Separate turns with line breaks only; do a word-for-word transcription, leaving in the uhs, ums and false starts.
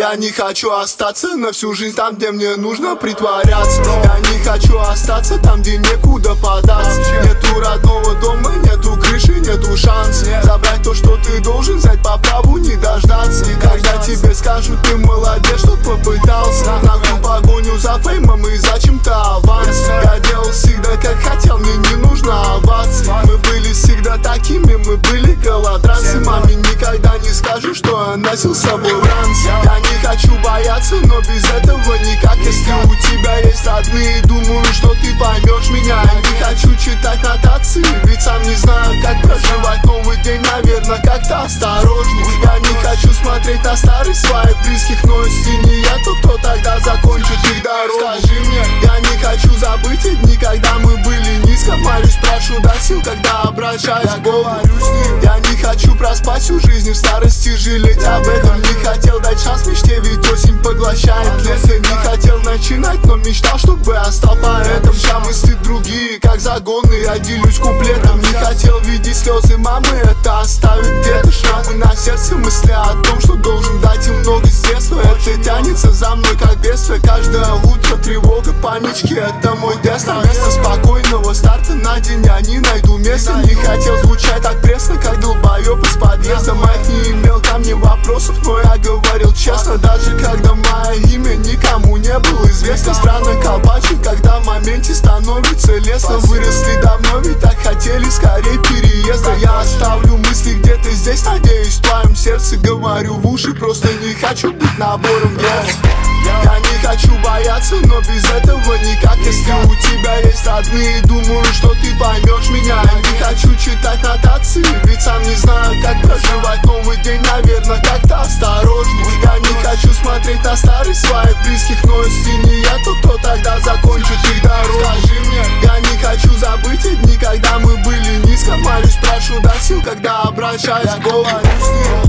Я не хочу остаться на всю жизнь там, где мне нужно притворяться. Я не хочу остаться там, где некуда податься. Нету родного дома, нету крыши, нету шанса забрать то, что ты должен, взять по праву, не дождаться. Когда тебе скажут, ты молодец, что попытался, на всю погоню за феймом и за чем-то аванс. Я делал всегда как хотел, мне не нужно овации. Мы были всегда такими, мы были голодранцы. Маме никогда не скажу, что я носил с собой ранцы. Я не хочу бояться, но без этого никак. Если у тебя есть родные, думаю, что ты поймешь меня. Я не хочу читать нотации, ведь сам не знаю, как проживать новый день, наверное, как-то осторожней. Я не хочу смотреть на старых своих близких, но если не я, то кто тогда закончит их дорогу? Скажи мне, я не хочу забыть эти дни, когда мы были низко. Молюсь, прошу, дай сил, когда обращаюсь к Богу. Я не хочу проспать всю жизнь, в старости жалеть об этом. Не хотел дать шанс мечте, ведь осень поглощает лето. Не хотел начинать, но мечтал, чтобы я стал поэтом. Ща мысли другие, как загоны, я делюсь куплетом. Не хотел видеть слезы мамы, это оставит где-то шрамы на сердце. Мысли о том, что должен дать им много с детства. Это тянется за мной, как бедствие. Каждое утро тревога, панички, это мой тест. Вместо спокойного старта на день я не найду места. Не хотел звучать так пресно, как долбоёб из подъезда. Майк не имел ко мне вопросов, но я говорил честно. Даже когда мое имя никому не было известно. Странно колбачит, когда в моменте становится лестно. Выросли давно, ведь так хотели скорее переезда. Я оставлю мысли где-то здесь, надеюсь, в твоем сердце. Говорю в уши, просто не хочу быть набором грязь. Я не хочу бояться, но без этого никак. Если у тебя есть родные, думаю, что ты поймешь меня. Я не хочу читать нотации, ведь сам не знаю, как проживать новый день, наверное, как-то осторожней. Я не хочу смотреть на старых своих близких, но если не я, то кто тогда закончит их дорогу? Скажи мне, я не хочу забыть эти дни, когда мы были низко. Молюсь, прошу, дай сил, когда обращаюсь к Богу.